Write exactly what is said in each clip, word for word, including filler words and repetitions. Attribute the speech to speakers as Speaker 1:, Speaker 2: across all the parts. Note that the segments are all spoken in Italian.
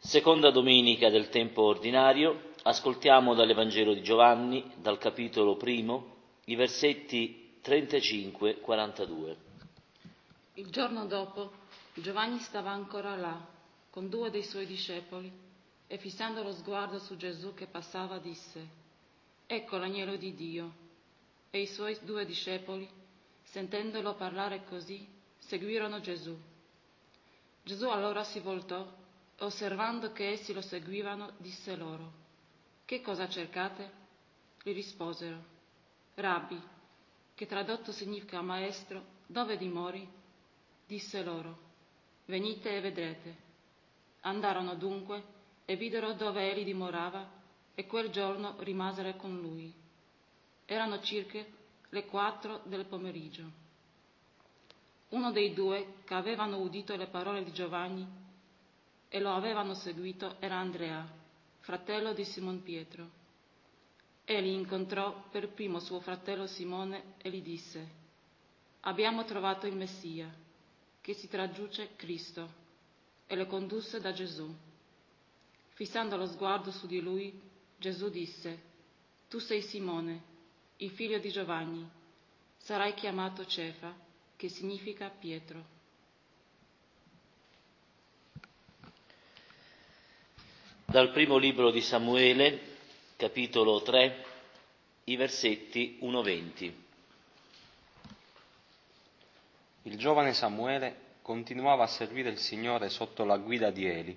Speaker 1: Seconda domenica del tempo ordinario, ascoltiamo dall'Evangelo di Giovanni, dal capitolo primo, i versetti trentacinque quarantadue.
Speaker 2: Il giorno dopo Giovanni stava ancora là, con due dei suoi discepoli, e fissando lo sguardo su Gesù che passava disse: «Ecco l'agnello di Dio». E i suoi due discepoli, sentendolo parlare così, seguirono Gesù. Gesù allora si voltò e, osservando che essi lo seguivano, disse loro: «Che cosa cercate?» Gli risposero: «Rabbi», che tradotto significa maestro, «dove dimori?» Disse loro: «Venite e vedrete». Andarono dunque e videro dove egli dimorava, e quel giorno rimasero con lui. Erano circa le quattro del pomeriggio. Uno dei due che avevano udito le parole di Giovanni e lo avevano seguito era Andrea, fratello di Simon Pietro. Egli incontrò per primo suo fratello Simone e gli disse: «Abbiamo trovato il Messia», che si traduce Cristo, e lo condusse da Gesù. Fissando lo sguardo su di lui, Gesù disse: «Tu sei Simone, il figlio di Giovanni, sarai chiamato Cefa», che significa Pietro.
Speaker 1: Dal primo libro di Samuele, capitolo tre, i versetti uno venti.
Speaker 3: Il giovane Samuele continuava a servire il Signore sotto la guida di Eli.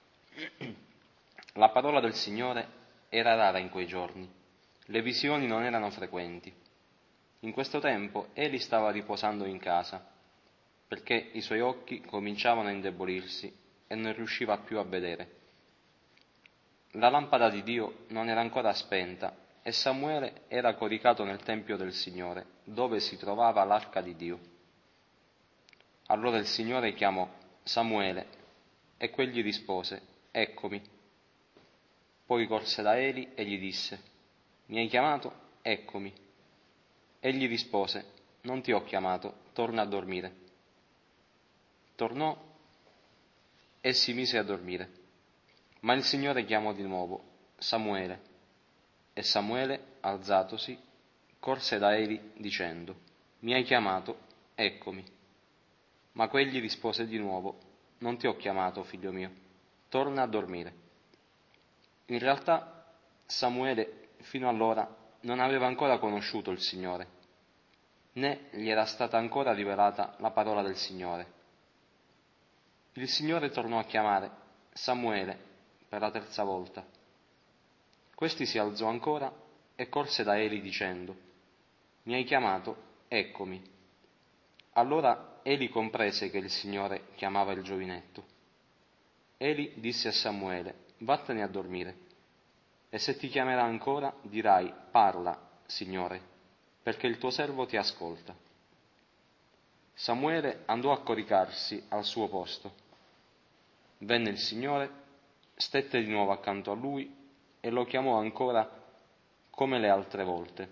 Speaker 3: La parola del Signore era rara in quei giorni, le visioni non erano frequenti. In questo tempo Eli stava riposando in casa, perché i suoi occhi cominciavano a indebolirsi e non riusciva più a vedere. La lampada di Dio non era ancora spenta e Samuele era coricato nel tempio del Signore, dove si trovava l'arca di Dio. Allora il Signore chiamò: «Samuele», e quegli rispose: «Eccomi». Poi corse da Eli e gli disse: «Mi hai chiamato? Eccomi». Egli rispose: «Non ti ho chiamato, torna a dormire». Tornò e si mise a dormire. Ma il Signore chiamò di nuovo: «Samuele». E Samuele, alzatosi, corse da Eli dicendo: «Mi hai chiamato? Eccomi». Ma quegli rispose di nuovo: «Non ti ho chiamato, figlio mio, torna a dormire». In realtà Samuele fino allora non aveva ancora conosciuto il Signore, né gli era stata ancora rivelata la parola del Signore. Il Signore tornò a chiamare: «Samuele», per la terza volta. Questi si alzò ancora e corse da Eli dicendo: «Mi hai chiamato? Eccomi». Allora Eli comprese che il Signore chiamava il giovinetto. Eli disse a Samuele: «Vattene a dormire, e se ti chiamerà ancora dirai: parla, Signore, perché il tuo servo ti ascolta». Samuele andò a coricarsi al suo posto. Venne il Signore, stette di nuovo accanto a lui e lo chiamò ancora come le altre volte: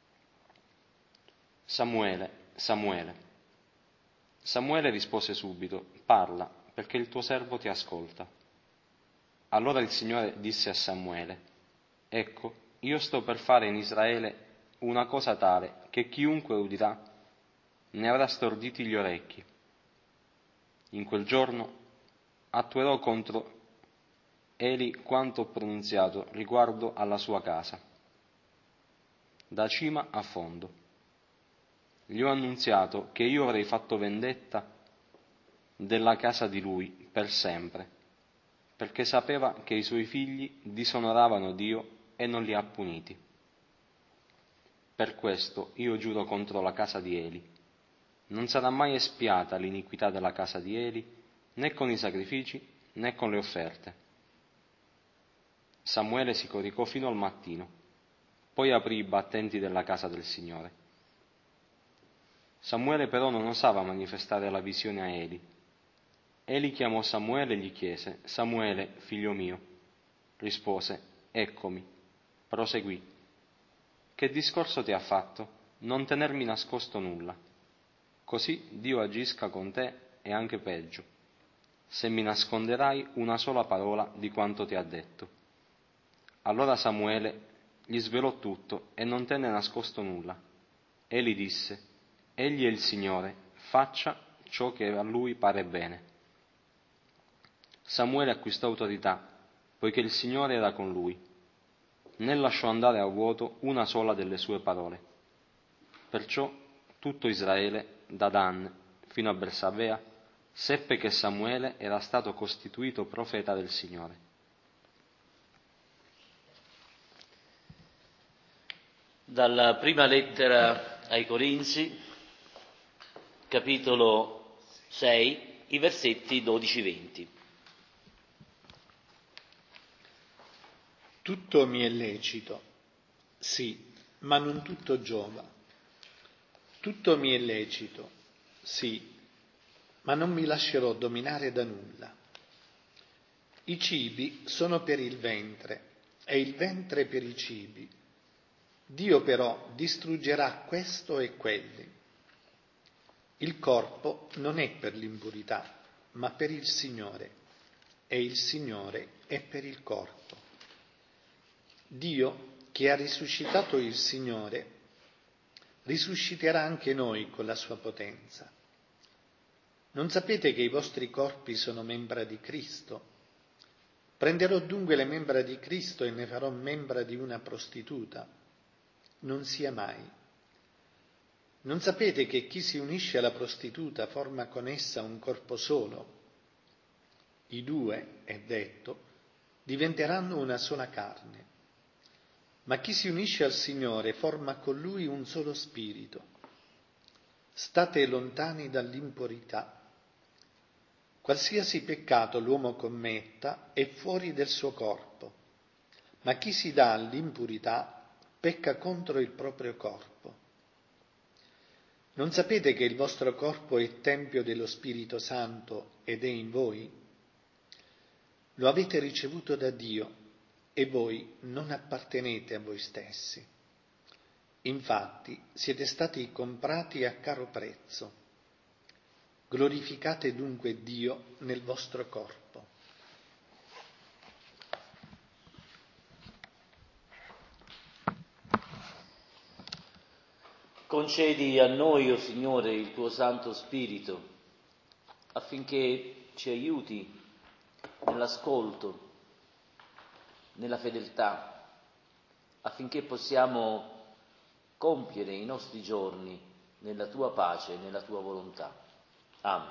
Speaker 3: «Samuele, Samuele». Samuele rispose subito: «Parla, perché il tuo servo ti ascolta». Allora il Signore disse a Samuele: «Ecco, io sto per fare in Israele una cosa tale che chiunque udirà ne avrà storditi gli orecchi. In quel giorno attuerò contro Eli quanto ho pronunziato riguardo alla sua casa, da cima a fondo. Gli ho annunziato che io avrei fatto vendetta della casa di lui per sempre, perché sapeva che i suoi figli disonoravano Dio e non li ha puniti. Per questo io giuro contro la casa di Eli: non sarà mai espiata l'iniquità della casa di Eli, né con i sacrifici né con le offerte». Samuele si coricò fino al mattino, poi aprì i battenti della casa del Signore. Samuele però non osava manifestare la visione a Eli. Eli chiamò Samuele e gli chiese: «Samuele, figlio mio». Rispose: «Eccomi». Proseguì: «Che discorso ti ha fatto? Non tenermi nascosto nulla, così Dio agisca con te e anche peggio». se mi nasconderai una sola parola di quanto ti ha detto. Allora Samuele gli svelò tutto e non tenne nascosto nulla. Egli disse: Egli è il Signore, faccia ciò che a lui pare bene. Samuele acquistò autorità, poiché il Signore era con lui. Né lasciò andare a vuoto una sola delle sue parole. Perciò tutto Israele, da Dan fino a Bersabea, seppe che Samuele era stato costituito profeta del Signore.
Speaker 1: Dalla prima lettera ai Corinzi, capitolo sei, i versetti dodici venti.
Speaker 4: Tutto mi è lecito, sì, ma non tutto giova. Tutto mi è lecito, sì, ma non mi lascerò dominare da nulla. I cibi sono per il ventre e il ventre per i cibi. Dio però distruggerà questo e quelli. Il corpo non è per l'impurità, ma per il Signore, e il Signore è per il corpo. Dio, che ha risuscitato il Signore, risusciterà anche noi con la sua potenza. Non sapete che i vostri corpi sono membra di Cristo? Prenderò dunque le membra di Cristo e ne farò membra di una prostituta? Non sia mai. Non sapete che chi si unisce alla prostituta forma con essa un corpo solo? I due, è detto, diventeranno una sola carne. Ma chi si unisce al Signore forma con Lui un solo spirito. State lontani dall'impurità. Qualsiasi peccato l'uomo commetta è fuori del suo corpo, ma chi si dà all'impurità pecca contro il proprio corpo. Non sapete che il vostro corpo è tempio dello Spirito Santo ed è in voi? Lo avete ricevuto da Dio e voi non appartenete a voi stessi. Infatti siete stati comprati a caro prezzo. Glorificate dunque Dio nel vostro corpo.
Speaker 1: Concedi a noi, o oh Signore, il tuo Santo Spirito, affinché ci aiuti nell'ascolto, nella fedeltà, affinché possiamo compiere i nostri giorni nella tua pace e nella tua volontà. Amen.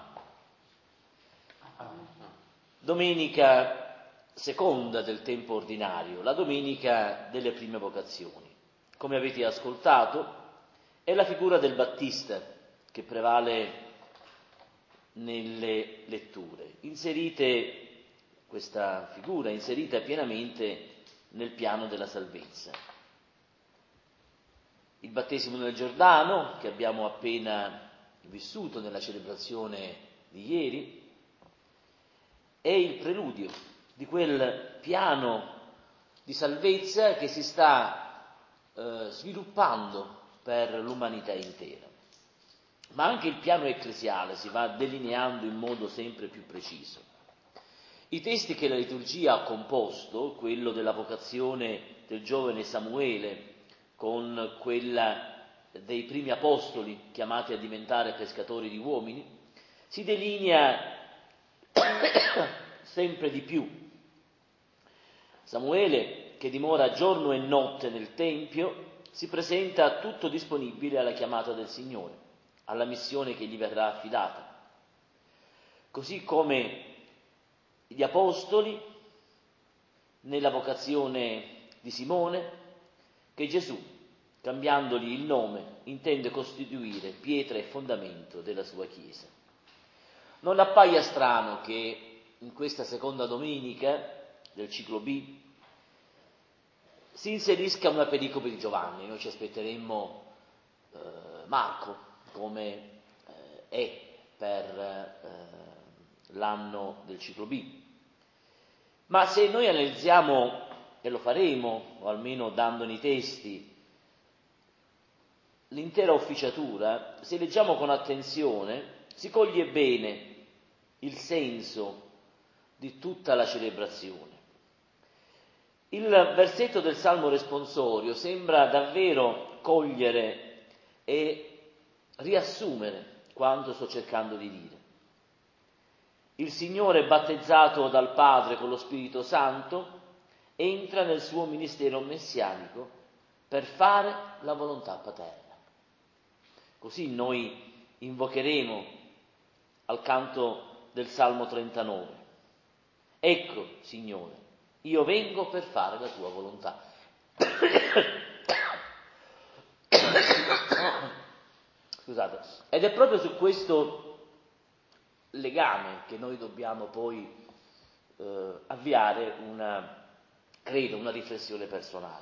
Speaker 1: Domenica seconda del tempo ordinario, la domenica delle prime vocazioni. Come avete ascoltato, è la figura del Battista che prevale nelle letture. Inserite questa figura, inserita pienamente nel piano della salvezza. Il battesimo nel Giordano, che abbiamo appena vissuto nella celebrazione di ieri, è il preludio di quel piano di salvezza che si sta eh, sviluppando per l'umanità intera. Ma anche il piano ecclesiale si va delineando in modo sempre più preciso. I testi che la liturgia ha composto, quello della vocazione del giovane Samuele con quella dei primi apostoli chiamati a diventare pescatori di uomini, si delinea sempre di più. Samuele, che dimora giorno e notte nel Tempio, si presenta tutto disponibile alla chiamata del Signore, alla missione che gli verrà affidata. Così come gli apostoli, nella vocazione di Simone, che Gesù, cambiandogli il nome, intende costituire pietra e fondamento della sua Chiesa. Non appaia strano che in questa seconda domenica del ciclo B si inserisca una pericope di Giovanni. Noi ci aspetteremmo eh, Marco, come eh, è per eh, l'anno del ciclo B. Ma se noi analizziamo, e lo faremo, o almeno dandone i testi, l'intera officiatura, se leggiamo con attenzione, si coglie bene il senso di tutta la celebrazione. Il versetto del Salmo responsorio sembra davvero cogliere e riassumere quanto sto cercando di dire. Il Signore, battezzato dal Padre con lo Spirito Santo, entra nel suo ministero messianico per fare la volontà paterna. Così noi invocheremo al canto del Salmo trentanove. Ecco, Signore, io vengo per fare la tua volontà. Scusate. Ed è proprio su questo legame che noi dobbiamo poi eh, avviare una, credo, una riflessione personale.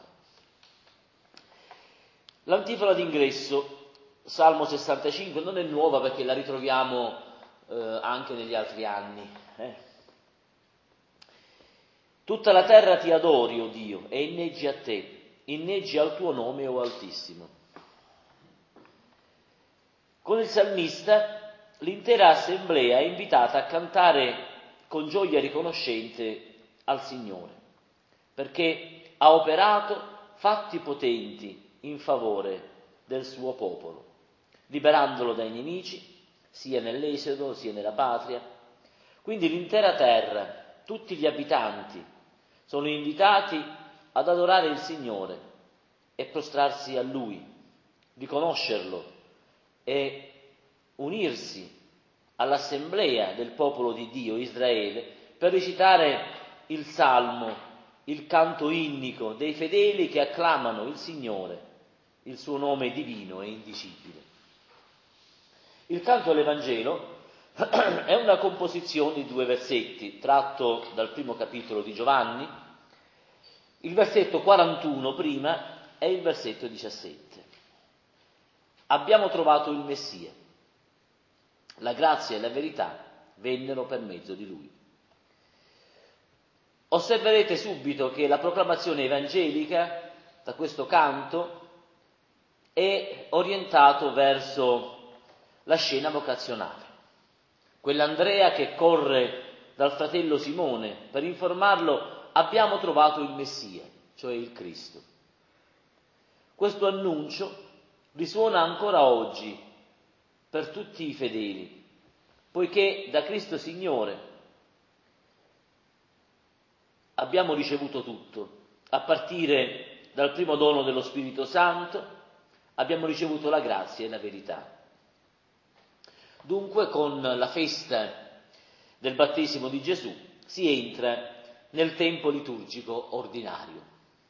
Speaker 1: L'antifona d'ingresso, Salmo sessantacinque, non è nuova perché la ritroviamo eh, anche negli altri anni. Eh. Tutta la terra ti adori, o Dio, e inneggi a te, inneggi al tuo nome, o Altissimo. Con il salmista l'intera assemblea è invitata a cantare con gioia riconoscente al Signore, perché ha operato fatti potenti in favore del suo popolo, liberandolo dai nemici, sia nell'esodo sia nella patria. Quindi l'intera terra, tutti gli abitanti, sono invitati ad adorare il Signore e prostrarsi a Lui, riconoscerlo e unirsi all'assemblea del popolo di Dio, Israele, per recitare il salmo, il canto innico dei fedeli che acclamano il Signore, il suo nome divino e indicibile. Il canto all'Evangelo è una composizione di due versetti, tratto dal primo capitolo di Giovanni, il versetto quarantuno prima e il versetto diciassette. Abbiamo trovato il Messia. La grazia e la verità vennero per mezzo di Lui. Osserverete subito che la proclamazione evangelica, da questo canto, è orientato verso la scena vocazionale. Quell'Andrea che corre dal fratello Simone per informarlo: abbiamo trovato il Messia, cioè il Cristo. Questo annuncio risuona ancora oggi per tutti i fedeli, poiché da Cristo Signore abbiamo ricevuto tutto, a partire dal primo dono dello Spirito Santo, abbiamo ricevuto la grazia e la verità. Dunque, con la festa del battesimo di Gesù si entra nel tempo liturgico ordinario.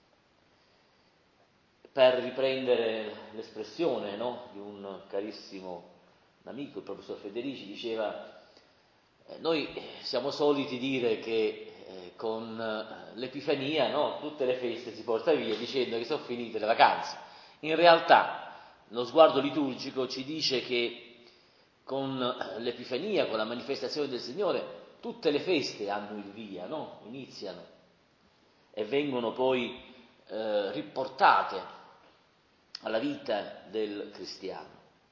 Speaker 1: Per riprendere l'espressione, no, di un carissimo amico, il professor Federici, diceva eh, noi siamo soliti dire che eh, con l'Epifania, no, tutte le feste si porta via dicendo che sono finite le vacanze. In realtà lo sguardo liturgico ci dice che con l'Epifania, con la manifestazione del Signore, tutte le feste hanno il via, no? Iniziano e vengono poi eh, riportate alla vita del cristiano.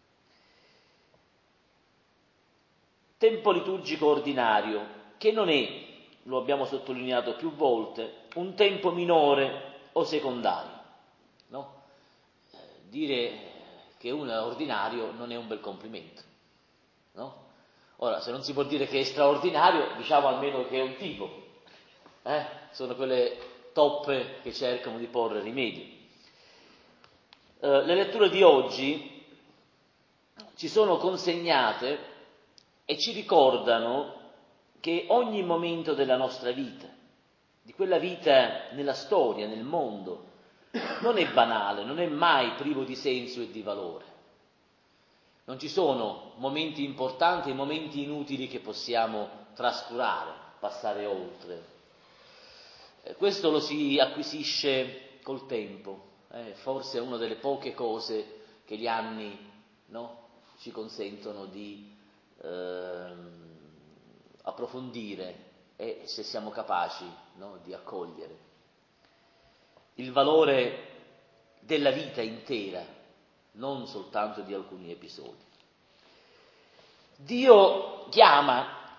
Speaker 1: Tempo liturgico ordinario, che non è, lo abbiamo sottolineato più volte, un tempo minore o secondario, no? Eh, dire che uno è ordinario non è un bel complimento, no? Ora, se non si può dire che è straordinario, diciamo almeno che è un tipo, eh? Sono quelle toppe che cercano di porre rimedio. Eh, le letture di oggi ci sono consegnate e ci ricordano che ogni momento della nostra vita, di quella vita nella storia, nel mondo, non è banale, non è mai privo di senso e di valore. Non ci sono momenti importanti e momenti inutili che possiamo trascurare, passare oltre. Eh, questo lo si acquisisce col tempo, eh, forse è una delle poche cose che gli anni, no, ci consentono di eh, approfondire e, se siamo capaci, no, di accogliere. Il valore della vita intera, non soltanto di alcuni episodi. Dio chiama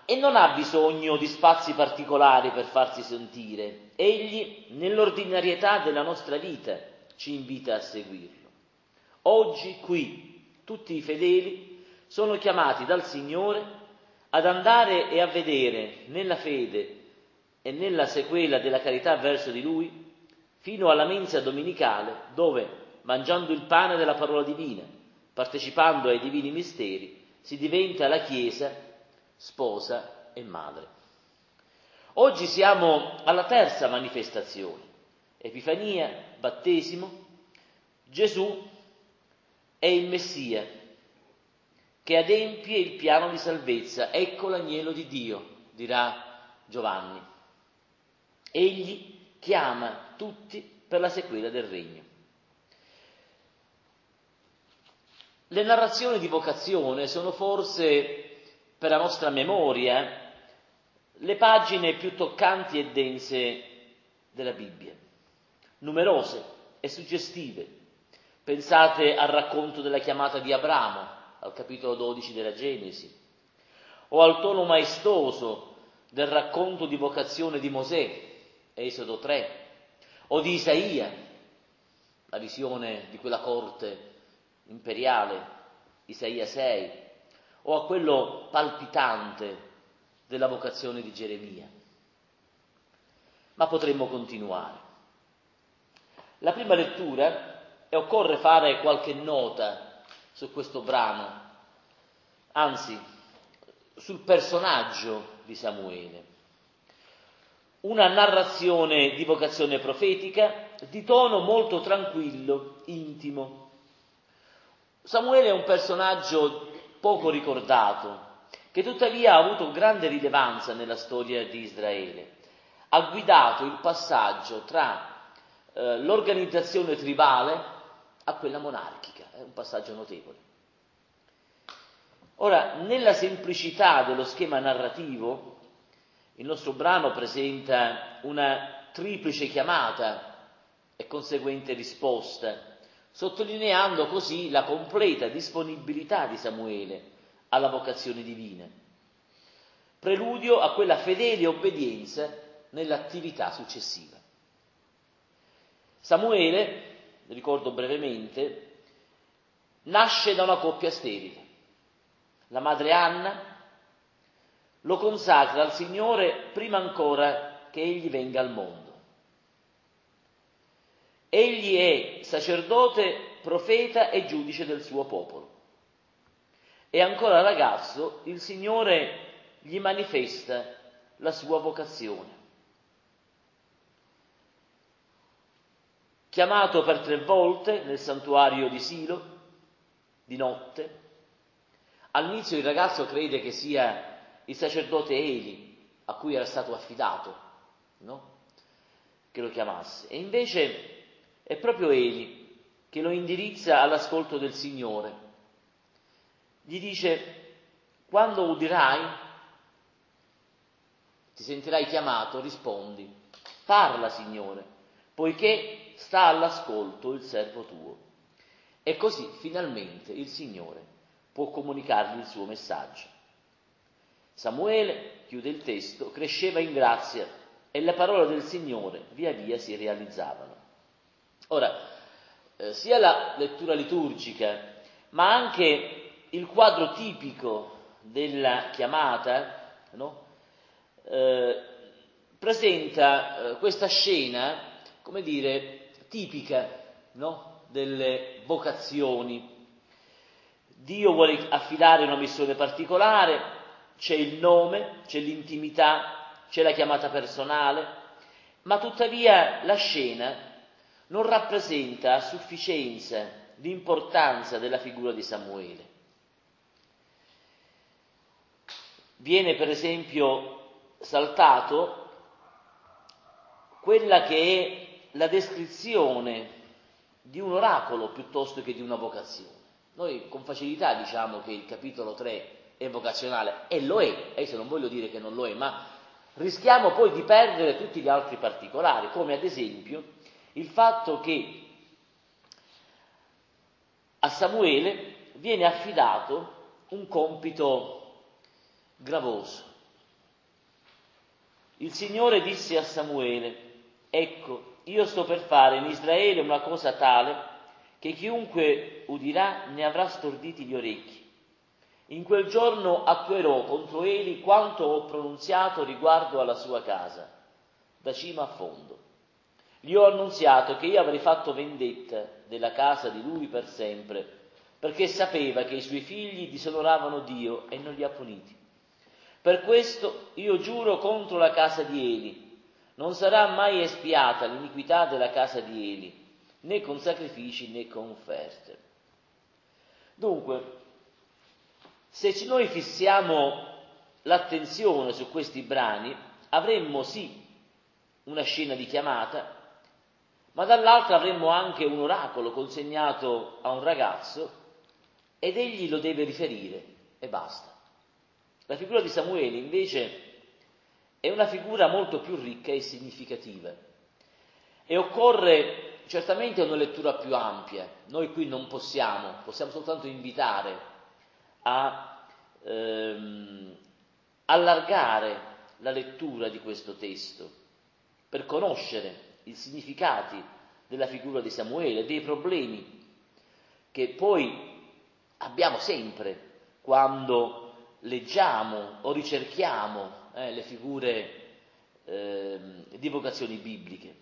Speaker 1: e non ha bisogno di spazi particolari per farsi sentire. Egli, nell'ordinarietà della nostra vita, ci invita a seguirlo. Oggi, qui, tutti i fedeli sono chiamati dal Signore ad andare e a vedere nella fede e nella sequela della carità verso di Lui, fino alla mensa domenicale, dove, mangiando il pane della parola divina, partecipando ai divini misteri, si diventa la Chiesa sposa e madre. Oggi siamo alla terza manifestazione: Epifania, battesimo. Gesù è il Messia che adempie il piano di salvezza. Ecco l'agnello di Dio, dirà Giovanni. Egli chiama tutti per la sequela del regno. Le narrazioni di vocazione sono forse, per la nostra memoria, le pagine più toccanti e dense della Bibbia, numerose e suggestive. Pensate al racconto della chiamata di Abramo, al capitolo dodici della Genesi, o al tono maestoso del racconto di vocazione di Mosè, Esodo tre, o di Isaia, la visione di quella corte imperiale, Isaia sei, o a quello palpitante della vocazione di Geremia. Ma potremmo continuare. La prima lettura, e occorre fare qualche nota su questo brano, anzi sul personaggio di Samuele. Una narrazione di vocazione profetica di tono molto tranquillo, intimo. Samuele è un personaggio poco ricordato, che tuttavia ha avuto grande rilevanza nella storia di Israele. Ha guidato il passaggio tra eh, l'organizzazione tribale a quella monarchica, è un passaggio notevole. Ora, nella semplicità dello schema narrativo, il nostro brano presenta una triplice chiamata e conseguente risposta, sottolineando così la completa disponibilità di Samuele alla vocazione divina, preludio a quella fedele obbedienza nell'attività successiva. Samuele, ricordo brevemente, nasce da una coppia sterile. La madre Anna lo consacra al Signore prima ancora che egli venga al mondo. Egli è sacerdote, profeta e giudice del suo popolo. E ancora ragazzo il Signore gli manifesta la sua vocazione. Chiamato per tre volte nel santuario di Silo, di notte, all'inizio il ragazzo crede che sia il sacerdote Eli, a cui era stato affidato, no? Che lo chiamasse. E invece è proprio Eli che lo indirizza all'ascolto del Signore. Gli dice: quando udirai, ti sentirai chiamato, rispondi: parla, Signore, poiché sta all'ascolto il servo tuo. E così finalmente il Signore può comunicargli il suo messaggio. Samuele, chiude il testo, cresceva in grazia e le parole del Signore via via si realizzavano. Ora, eh, sia la lettura liturgica, ma anche il quadro tipico della chiamata, no? eh, presenta eh, questa scena, come dire, tipica, no? Delle vocazioni. Dio vuole affidare una missione particolare, c'è il nome, c'è l'intimità, c'è la chiamata personale, ma tuttavia la scena non rappresenta a sufficienza l'importanza della figura di Samuele. Viene per esempio saltato quella che è la descrizione di un oracolo piuttosto che di una vocazione. Noi con facilità diciamo che il capitolo tre è vocazionale, e lo è, adesso non voglio dire che non lo è, ma rischiamo poi di perdere tutti gli altri particolari, come ad esempio il fatto che a Samuele viene affidato un compito gravoso, Il Signore disse a Samuele: ecco, io sto per fare in Israele una cosa tale che chiunque udirà ne avrà storditi gli orecchi. In quel giorno attuerò contro Eli quanto ho pronunziato riguardo alla sua casa, da cima a fondo. Gli ho annunziato che io avrei fatto vendetta della casa di lui per sempre, perché sapeva che i suoi figli disonoravano Dio e non li ha puniti. Per questo io giuro contro la casa di Eli: non sarà mai espiata l'iniquità della casa di Eli, né con sacrifici né con offerte. Dunque, se noi fissiamo l'attenzione su questi brani, avremmo sì una scena di chiamata, ma dall'altra avremmo anche un oracolo consegnato a un ragazzo ed egli lo deve riferire e basta. La figura di Samuele invece è una figura molto più ricca e significativa e occorre certamente una lettura più ampia. Noi qui non possiamo, possiamo soltanto invitare a ehm, allargare la lettura di questo testo per conoscere i significati della figura di Samuele, dei problemi che poi abbiamo sempre quando leggiamo o ricerchiamo eh, le figure eh, di vocazioni bibliche.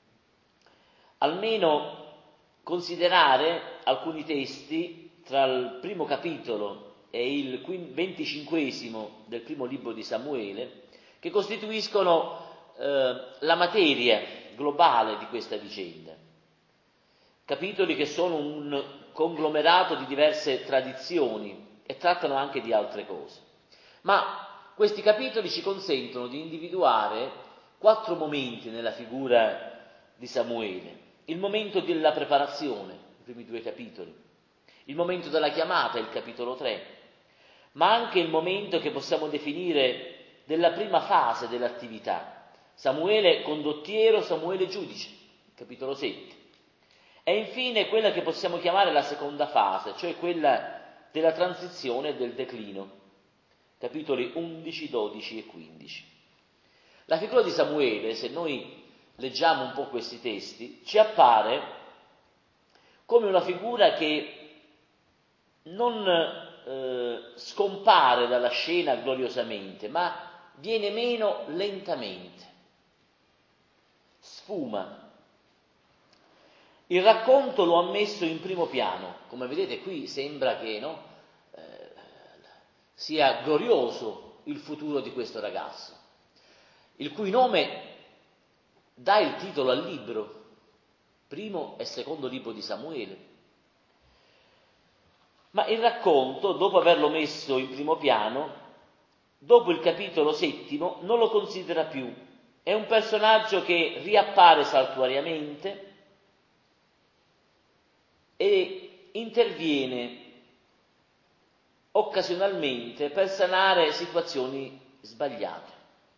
Speaker 1: Almeno considerare alcuni testi tra il primo capitolo e il venticinquesimo del primo libro di Samuele, che costituiscono eh, la materia globale di questa vicenda. Capitoli che sono un conglomerato di diverse tradizioni e trattano anche di altre cose. Ma questi capitoli ci consentono di individuare quattro momenti nella figura di Samuele. Il momento della preparazione, i primi due capitoli, il momento della chiamata, il capitolo tre, ma anche il momento che possiamo definire della prima fase dell'attività. Samuele condottiero, Samuele giudice, capitolo sette. E infine quella che possiamo chiamare la seconda fase, cioè quella della transizione e del declino, capitoli undici, dodici e quindici. La figura di Samuele, se noi leggiamo un po' questi testi, ci appare come una figura che non eh, scompare dalla scena gloriosamente, ma viene meno lentamente, sfuma. Il racconto lo ha messo in primo piano, come vedete qui sembra che no, eh, sia glorioso il futuro di questo ragazzo, il cui nome dà il titolo al libro, primo e secondo libro di Samuele. Ma il racconto, dopo averlo messo in primo piano, dopo il capitolo settimo non lo considera più. È un personaggio che riappare saltuariamente e interviene occasionalmente per sanare situazioni sbagliate.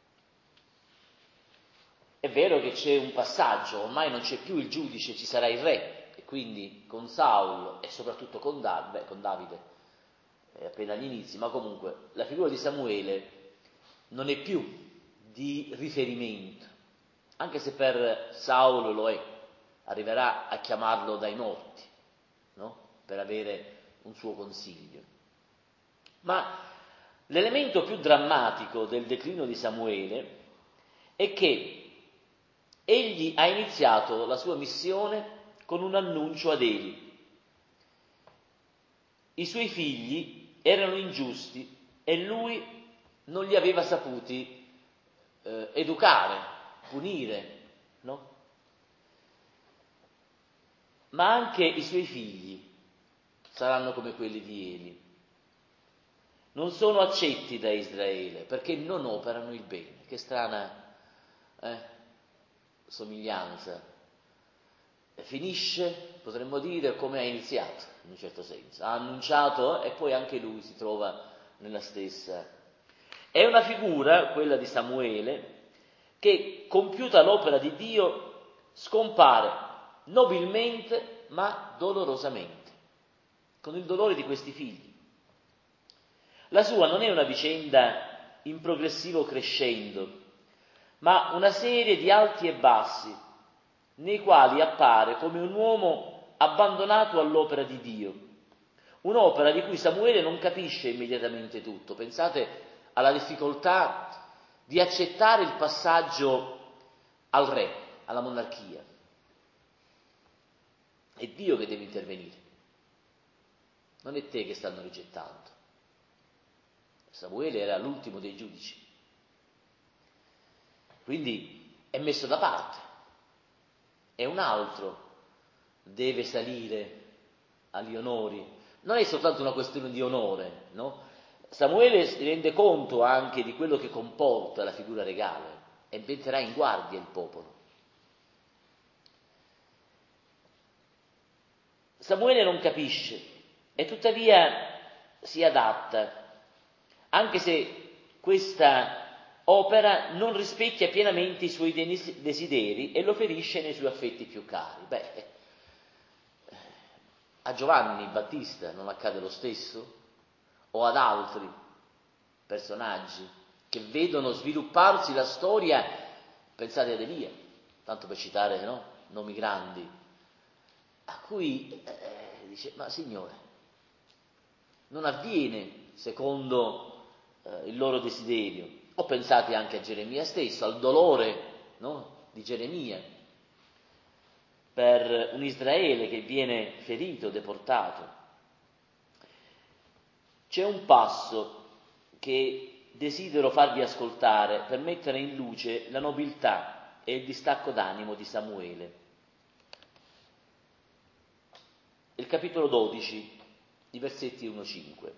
Speaker 1: È vero che c'è un passaggio, ormai non c'è più il giudice, ci sarà il re, e quindi con Saulo e soprattutto con Davide, con Davide è appena agli inizi, ma comunque la figura di Samuele non è più di riferimento, anche se per Saulo lo è, arriverà a chiamarlo dai morti, no? Per avere un suo consiglio. Ma l'elemento più drammatico del declino di Samuele è che egli ha iniziato la sua missione con un annuncio ad Eli. I suoi figli erano ingiusti e lui non li aveva saputi eh, educare, punire, no? Ma anche i suoi figli saranno come quelli di Eli. Non sono accetti da Israele perché non operano il bene. Che strana eh, somiglianza. Finisce, potremmo dire, come ha iniziato, in un certo senso. Ha annunciato e poi anche lui si trova nella stessa. È una figura, quella di Samuele, che, compiuta l'opera di Dio, scompare nobilmente ma dolorosamente, con il dolore di questi figli. La sua non è una vicenda in progressivo crescendo, ma una serie di alti e bassi, nei quali appare come un uomo abbandonato all'opera di Dio, un'opera di cui Samuele non capisce immediatamente tutto. Pensate alla difficoltà di accettare il passaggio al re, alla monarchia. È Dio che deve intervenire, non è te che stanno rigettando. Samuele era l'ultimo dei giudici, quindi è messo da parte e un altro deve salire agli onori. Non è soltanto una questione di onore, no? Samuele si rende conto anche di quello che comporta la figura regale e metterà in guardia il popolo. Samuele non capisce e tuttavia si adatta, anche se questa opera non rispecchia pienamente i suoi desideri e lo ferisce nei suoi affetti più cari. Beh, a Giovanni Battista non accade lo stesso? O ad altri personaggi che vedono svilupparsi la storia, pensate ad Elia, tanto per citare, no? Nomi grandi, a cui eh, dice, ma Signore, non avviene secondo eh, il loro desiderio. O pensate anche a Geremia stesso, al dolore, no? Di Geremia per un Israele che viene ferito, deportato. C'è un passo che desidero farvi ascoltare per mettere in luce la nobiltà e il distacco d'animo di Samuele. Il capitolo dodici, i versetti uno cinque.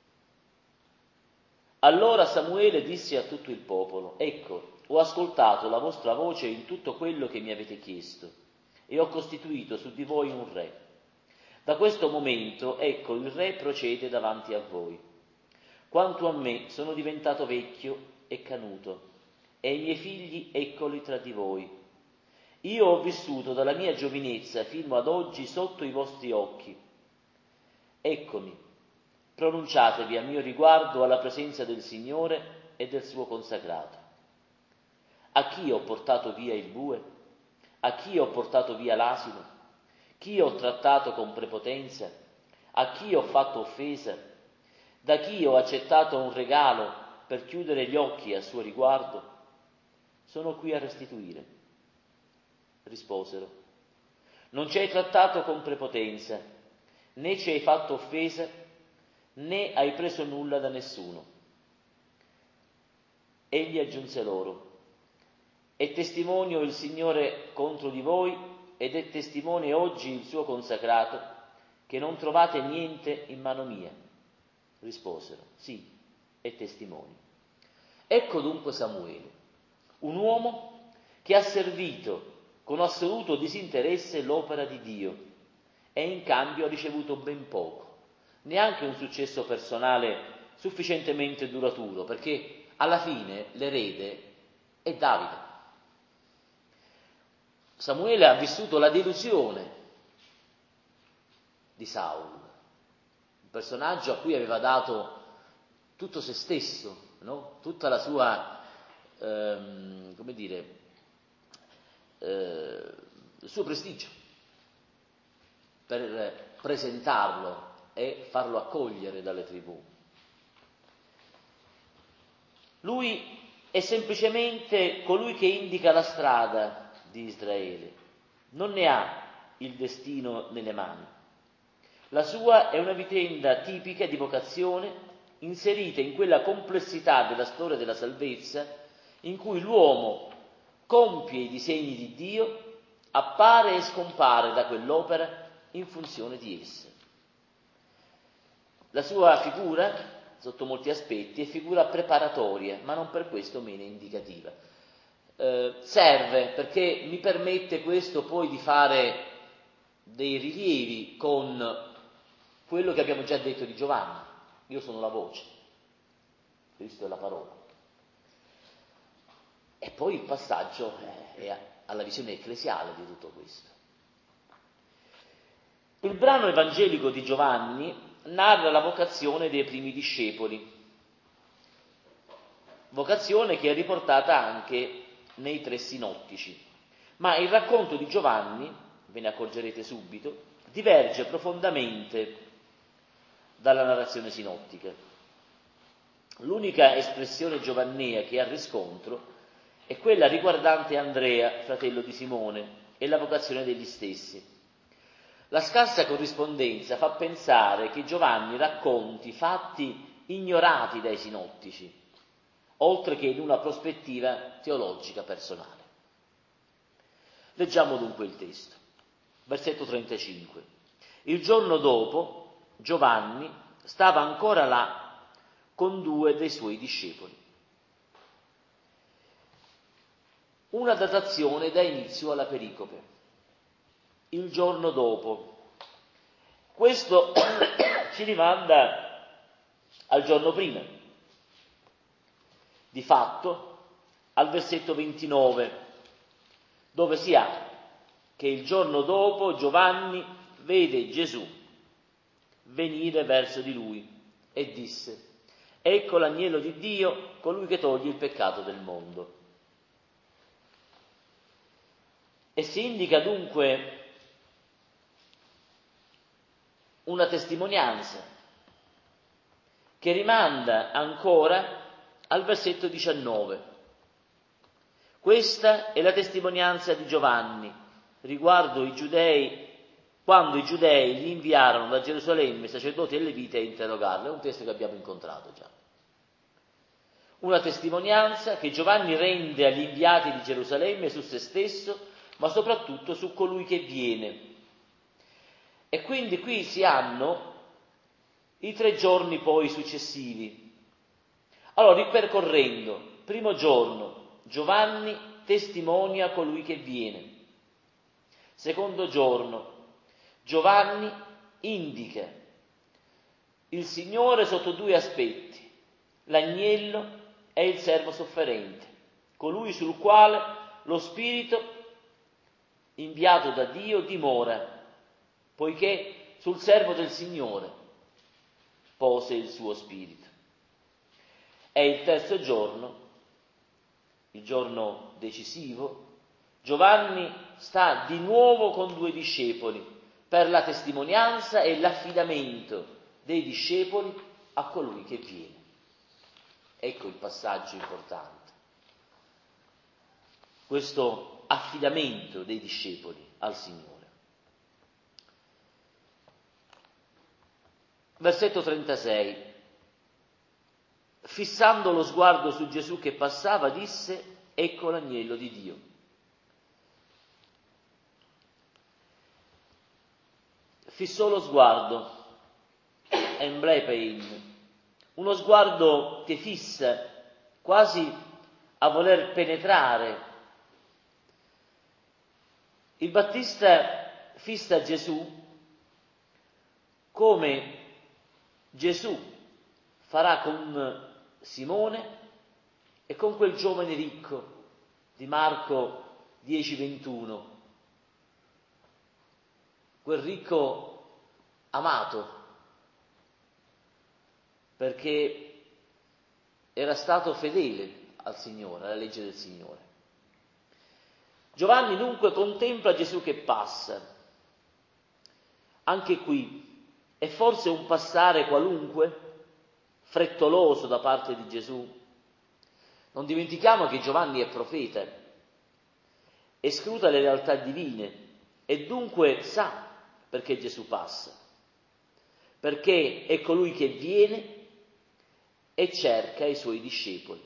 Speaker 1: Allora Samuele disse a tutto il popolo: ecco, ho ascoltato la vostra voce in tutto quello che mi avete chiesto e ho costituito su di voi un re. Da questo momento, ecco, il re procede davanti a voi. Quanto a me, sono diventato vecchio e canuto, e i miei figli eccoli tra di voi. Io ho vissuto dalla mia giovinezza fino ad oggi sotto i vostri occhi. Eccomi, pronunciatevi a mio riguardo alla presenza del Signore e del suo consacrato. A chi ho portato via il bue? A chi ho portato via l'asino? Chi ho trattato con prepotenza? A chi ho fatto offesa? Da chi ho accettato un regalo per chiudere gli occhi a suo riguardo? Sono qui a restituire. Risposero: non ci hai trattato con prepotenza, né ci hai fatto offesa, né hai preso nulla da nessuno. Egli aggiunse loro: è testimonio il Signore contro di voi ed è testimone oggi il suo consacrato che non trovate niente in mano mia. Risposero: sì, è testimone. Ecco dunque Samuele, un uomo che ha servito con assoluto disinteresse l'opera di Dio e in cambio ha ricevuto ben poco, neanche un successo personale sufficientemente duraturo, perché alla fine l'erede è Davide. Samuele ha vissuto la delusione di Saul, un personaggio a cui aveva dato tutto se stesso, no? Tutta la sua, ehm, come dire, eh, il suo prestigio per presentarlo e farlo accogliere dalle tribù. Lui è semplicemente colui che indica la strada di Israele, non ne ha il destino nelle mani. La sua è una vicenda tipica di vocazione inserita in quella complessità della storia della salvezza in cui l'uomo compie i disegni di Dio, appare e scompare da quell'opera in funzione di essa. La sua figura, sotto molti aspetti, è figura preparatoria, ma non per questo meno indicativa. Eh, serve perché mi permette questo poi di fare dei rilievi con quello che abbiamo già detto di Giovanni. Io sono la voce, Cristo è la parola. E poi il passaggio è alla visione ecclesiale di tutto questo. Il brano evangelico di Giovanni narra la vocazione dei primi discepoli, vocazione che è riportata anche nei tre sinottici, ma il racconto di Giovanni, ve ne accorgerete subito, diverge profondamente dalla narrazione sinottica. L'unica espressione giovannea che ha riscontro è quella riguardante Andrea, fratello di Simone, e la vocazione degli stessi. La scarsa corrispondenza fa pensare che Giovanni racconti fatti ignorati dai sinottici, oltre che in una prospettiva teologica personale. Leggiamo dunque il testo. Versetto trentacinque. Il giorno dopo Giovanni stava ancora là con due dei suoi discepoli. Una datazione dà inizio alla pericope. Il giorno dopo. Questo ci rimanda al giorno prima. Di fatto, al versetto ventinove, dove si ha che il giorno dopo Giovanni vede Gesù venire verso di lui e disse: ecco l'agnello di Dio, colui che toglie il peccato del mondo. E si indica dunque una testimonianza che rimanda ancora al versetto diciannove. Questa è la testimonianza di Giovanni riguardo i giudei, quando i giudei gli inviarono da Gerusalemme sacerdoti e leviti a interrogarlo. È un testo che abbiamo incontrato già. Una testimonianza che Giovanni rende agli inviati di Gerusalemme su se stesso, ma soprattutto su colui che viene. E quindi qui si hanno i tre giorni poi successivi. Allora, ripercorrendo, primo giorno, Giovanni testimonia colui che viene. Secondo giorno, Giovanni indica il Signore sotto due aspetti: l'agnello e il servo sofferente, colui sul quale lo Spirito inviato da Dio dimora, poiché sul servo del Signore pose il suo Spirito. E il terzo giorno, il giorno decisivo, Giovanni sta di nuovo con due discepoli per la testimonianza e l'affidamento dei discepoli a colui che viene. Ecco il passaggio importante. Questo affidamento dei discepoli al Signore. Versetto trentasei. Fissando lo sguardo su Gesù che passava, disse: ecco l'agnello di Dio. Fissò lo sguardo, emblepein, uno sguardo che fissa, quasi a voler penetrare. Il Battista fissa Gesù come Gesù farà con Simone e con quel giovane ricco di Marco dieci ventuno, quel ricco amato perché era stato fedele al Signore, alla legge del Signore. Giovanni dunque contempla Gesù che passa. Anche qui è forse un passare qualunque, frettoloso da parte di Gesù. Non dimentichiamo che Giovanni è profeta e scruta le realtà divine e dunque sa perché Gesù passa, perché è colui che viene e cerca i suoi discepoli.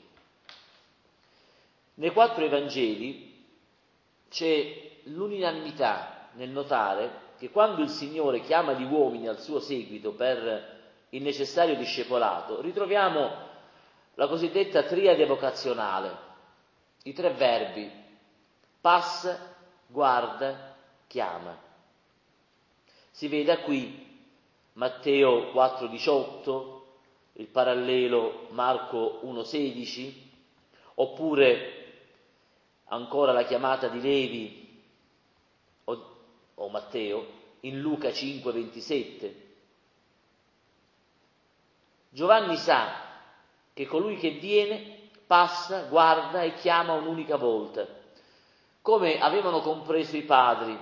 Speaker 1: Nei quattro Evangeli c'è l'unanimità nel notare che quando il Signore chiama gli uomini al suo seguito per il necessario discepolato, ritroviamo la cosiddetta triade vocazionale, i tre verbi: passa, guarda, chiama. Si veda qui Matteo quattro diciotto, il parallelo Marco uno sedici, oppure ancora la chiamata di Levi o, o Matteo in Luca cinque ventisette. Giovanni sa che colui che viene passa, guarda e chiama un'unica volta, come avevano compreso i padri,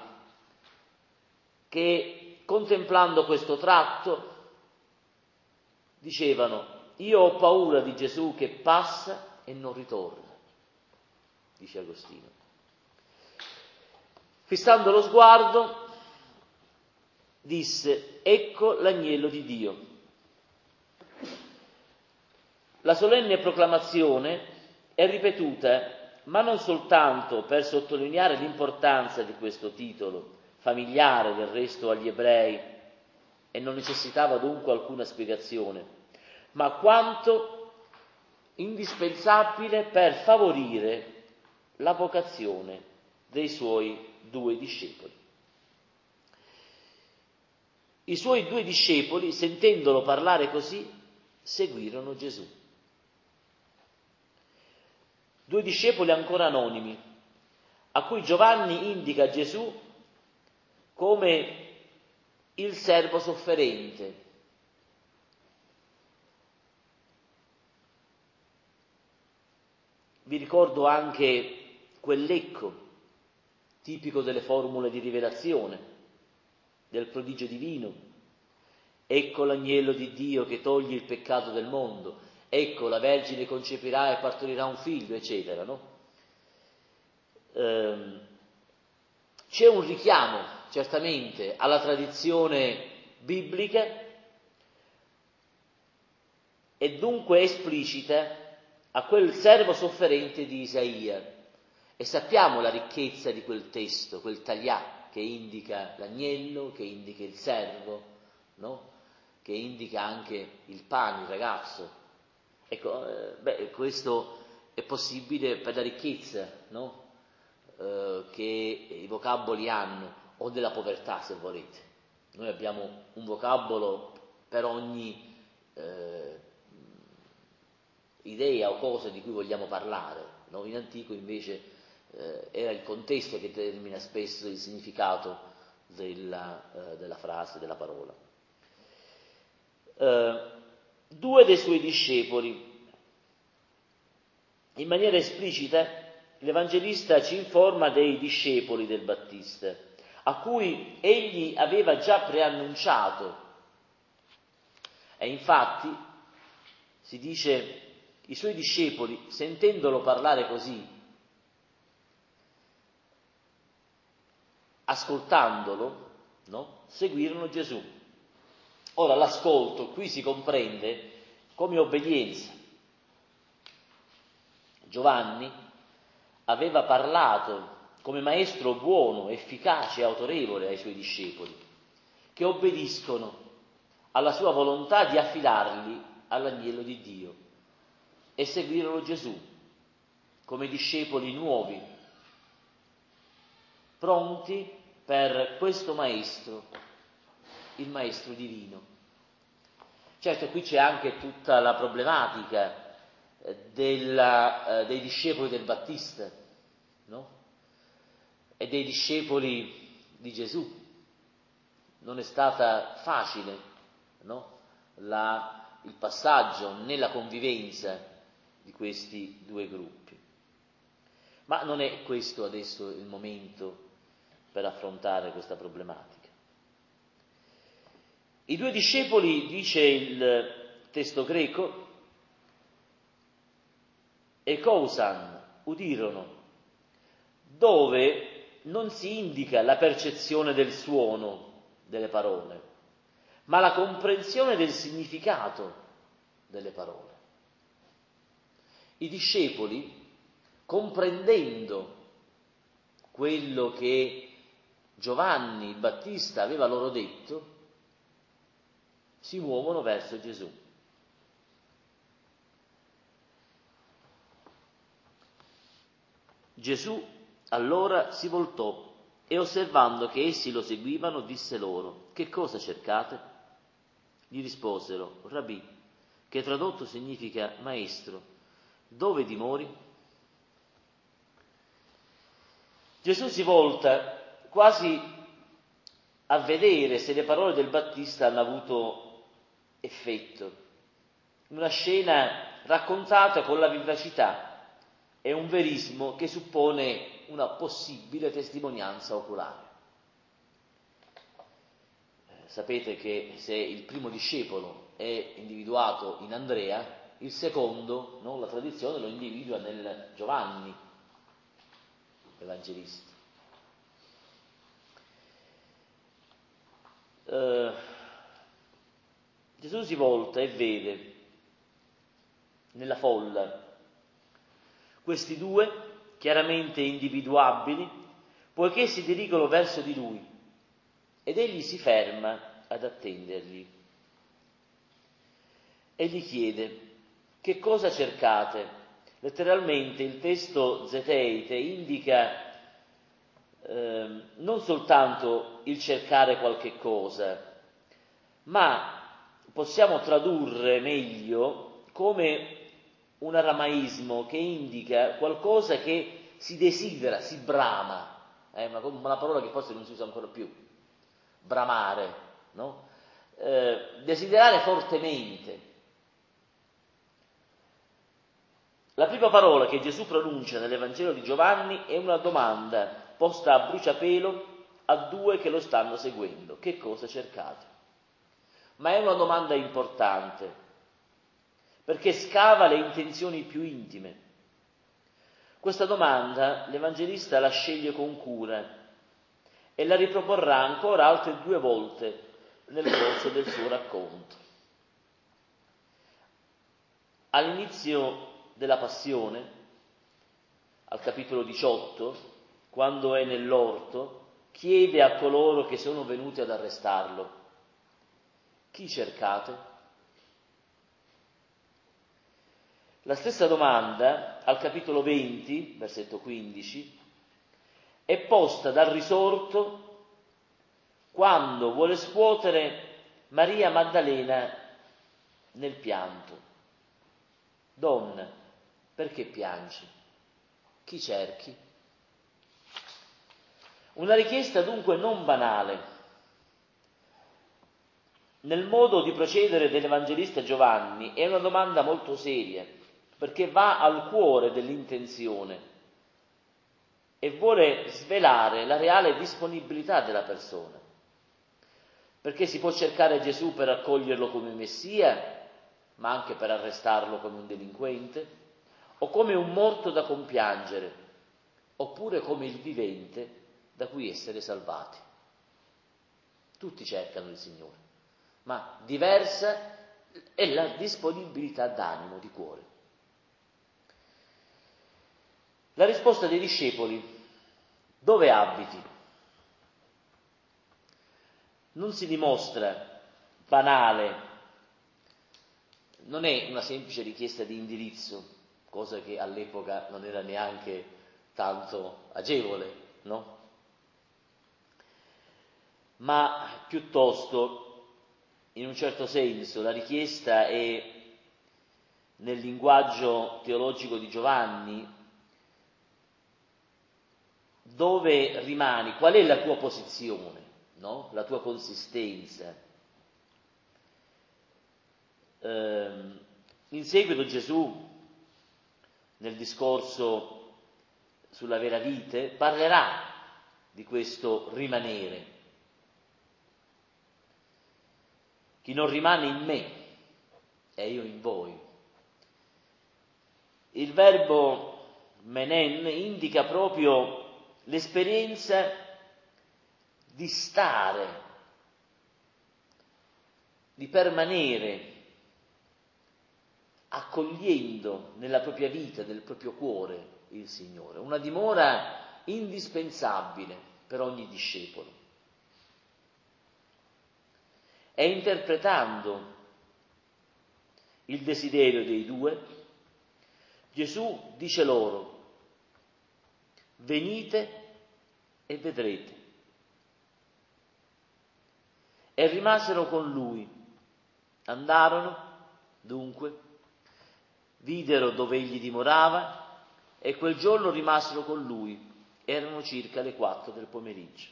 Speaker 1: che contemplando questo tratto dicevano: io ho paura di Gesù che passa e non ritorna, dice Agostino. Fissando lo sguardo, disse: ecco l'agnello di Dio. La solenne proclamazione è ripetuta, ma non soltanto per sottolineare l'importanza di questo titolo, familiare del resto agli ebrei, e non necessitava dunque alcuna spiegazione, ma quanto indispensabile per favorire la vocazione dei suoi due discepoli. I suoi due discepoli, sentendolo parlare così, seguirono Gesù. Due discepoli ancora anonimi, a cui Giovanni indica Gesù come il servo sofferente. Vi ricordo anche quell'ecco tipico delle formule di rivelazione, del prodigio divino. Ecco l'agnello di Dio che toglie il peccato del mondo, ecco la Vergine concepirà e partorirà un figlio, eccetera, no? Ehm, c'è un richiamo, certamente, alla tradizione biblica e dunque esplicita a quel servo sofferente di Isaia. E sappiamo la ricchezza di quel testo, quel taglià, che indica l'agnello, che indica il servo, no? Che indica anche il pane, il ragazzo. Ecco, eh, beh, questo è possibile per la ricchezza, no? eh, che i vocaboli hanno, o della povertà, se volete. Noi abbiamo un vocabolo per ogni eh, idea o cosa di cui vogliamo parlare, no? In antico invece eh, era il contesto che determina spesso il significato della, eh, della frase, della parola. Eh, due dei suoi discepoli. In maniera esplicita l'Evangelista ci informa dei discepoli del Battista, a cui egli aveva già preannunciato. E infatti si dice: i suoi discepoli, sentendolo parlare così, ascoltandolo, no? Seguirono Gesù. Ora l'ascolto qui si comprende come obbedienza. Giovanni aveva parlato come maestro buono, efficace e autorevole ai suoi discepoli, che obbediscono alla sua volontà di affidarli all'agnello di Dio, e seguirono Gesù come discepoli nuovi, pronti per questo maestro, il maestro divino. Certo, qui c'è anche tutta la problematica della, eh, dei discepoli del Battista, no? E dei discepoli di Gesù. Non è stata facile, no? La, il passaggio nella convivenza di questi due gruppi. Ma non è questo adesso il momento per affrontare questa problematica. I due discepoli, dice il testo greco, ekousan, udirono, dove non si indica la percezione del suono delle parole, ma la comprensione del significato delle parole. I discepoli, comprendendo quello che Giovanni il Battista aveva loro detto, si muovono verso Gesù. Gesù allora si voltò e, osservando che essi lo seguivano, disse loro: che cosa cercate? Gli risposero: Rabbi, che tradotto significa maestro, dove dimori? Gesù si volta quasi a vedere se le parole del Battista hanno avuto effetto. Una scena raccontata con la vivacità e un verismo che suppone una possibile testimonianza oculare. Sapete che se il primo discepolo è individuato in Andrea, il secondo, no, la tradizione lo individua nel Giovanni, evangelista. Eh, Gesù si volta e vede nella folla questi due chiaramente individuabili, poiché si dirigono verso di lui, ed egli si ferma ad attenderli e gli chiede: che cosa cercate? Letteralmente il testo Zeteite indica eh, non soltanto il cercare qualche cosa, ma possiamo tradurre meglio come un aramaismo che indica qualcosa che si desidera, si brama, è una, una parola che forse non si usa ancora più, bramare, no? Eh, desiderare fortemente. La prima parola che Gesù pronuncia nell'Evangelo di Giovanni è una domanda posta a bruciapelo a due che lo stanno seguendo: che cosa cercate? Ma è una domanda importante, perché scava le intenzioni più intime. Questa domanda l'Evangelista la sceglie con cura e la riproporrà ancora altre due volte nel corso del suo racconto. All'inizio della Passione, al capitolo diciotto, quando è nell'orto, chiede a coloro che sono venuti ad arrestarlo: chi cercate? La stessa domanda, al capitolo venti, versetto quindici, è posta dal risorto quando vuole scuotere Maria Maddalena nel pianto. Donna, perché piangi? Chi cerchi? Una richiesta dunque non banale. Nel modo di procedere dell'Evangelista Giovanni è una domanda molto seria, perché va al cuore dell'intenzione e vuole svelare la reale disponibilità della persona. Perché si può cercare Gesù per accoglierlo come Messia, ma anche per arrestarlo come un delinquente, o come un morto da compiangere, oppure come il vivente da cui essere salvati. Tutti cercano il Signore, ma diversa è la disponibilità d'animo, di cuore. La risposta dei discepoli: dove abiti? Non si dimostra banale, non è una semplice richiesta di indirizzo, cosa che all'epoca non era neanche tanto agevole, no? Ma piuttosto, in un certo senso, la richiesta è, nel linguaggio teologico di Giovanni, dove rimani, qual è la tua posizione, no? La tua consistenza. Ehm, in seguito Gesù, nel discorso sulla vera vite, parlerà di questo rimanere. Chi non rimane in me e io in voi. Il verbo menen indica proprio l'esperienza di stare, di permanere, accogliendo nella propria vita, nel proprio cuore il Signore, una dimora indispensabile per ogni discepolo. E interpretando il desiderio dei due, Gesù dice loro: venite e vedrete. E rimasero con lui. Andarono, dunque, videro dove egli dimorava e quel giorno rimasero con lui. Erano circa le quattro del pomeriggio.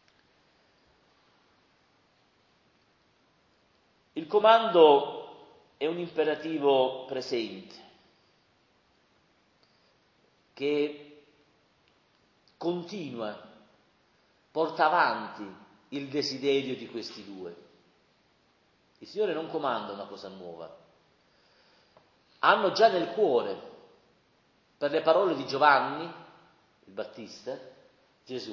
Speaker 1: Il comando è un imperativo presente che continua, porta avanti il desiderio di questi due. Il Signore non comanda una cosa nuova. Hanno già nel cuore, per le parole di Giovanni, il Battista, Gesù.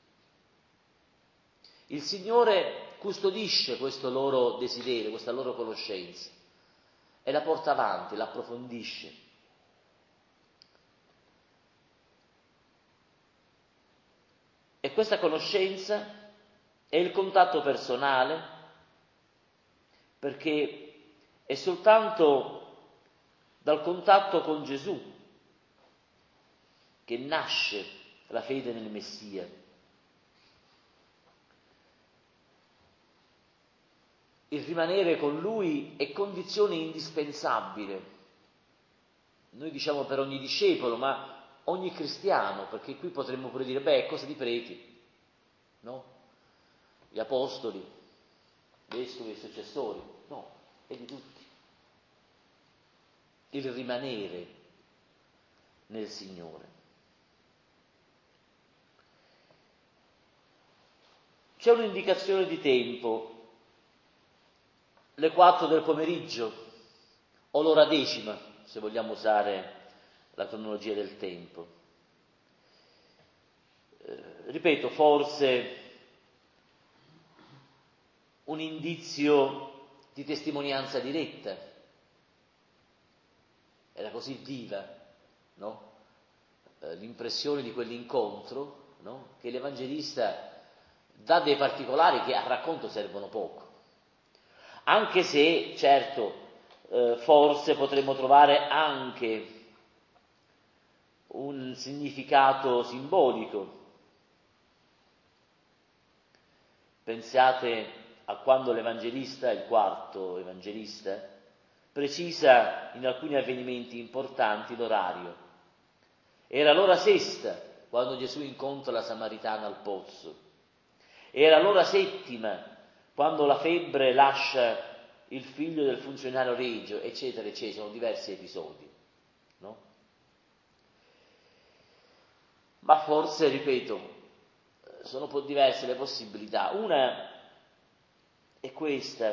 Speaker 1: Il Signore custodisce questo loro desiderio, questa loro conoscenza e la porta avanti, la approfondisce. E questa conoscenza è il contatto personale, perché è soltanto dal contatto con Gesù che nasce la fede nel Messia. Il rimanere con Lui è condizione indispensabile. Noi diciamo per ogni discepolo, ma ogni cristiano, perché qui potremmo pure dire, beh, è cosa di preti, no? Gli apostoli, vescovi e successori, no, è di tutti. Il rimanere nel Signore. C'è un'indicazione di tempo, le quattro del pomeriggio, o l'ora decima, se vogliamo usare la cronologia del tempo. Eh, ripeto, forse un indizio di testimonianza diretta, era così viva, no? Eh, l'impressione di quell'incontro, no? Che l'Evangelista dà dei particolari che a racconto servono poco. Anche se, certo, eh, forse potremmo trovare anche un significato simbolico. Pensate a quando l'Evangelista, il quarto Evangelista, precisa in alcuni avvenimenti importanti l'orario. Era l'ora sesta quando Gesù incontra la Samaritana al pozzo. Era l'ora settima quando la febbre lascia il figlio del funzionario regio, eccetera, eccetera. Sono diversi episodi, no? Ma forse, ripeto, sono un po' diverse le possibilità. Una è questa: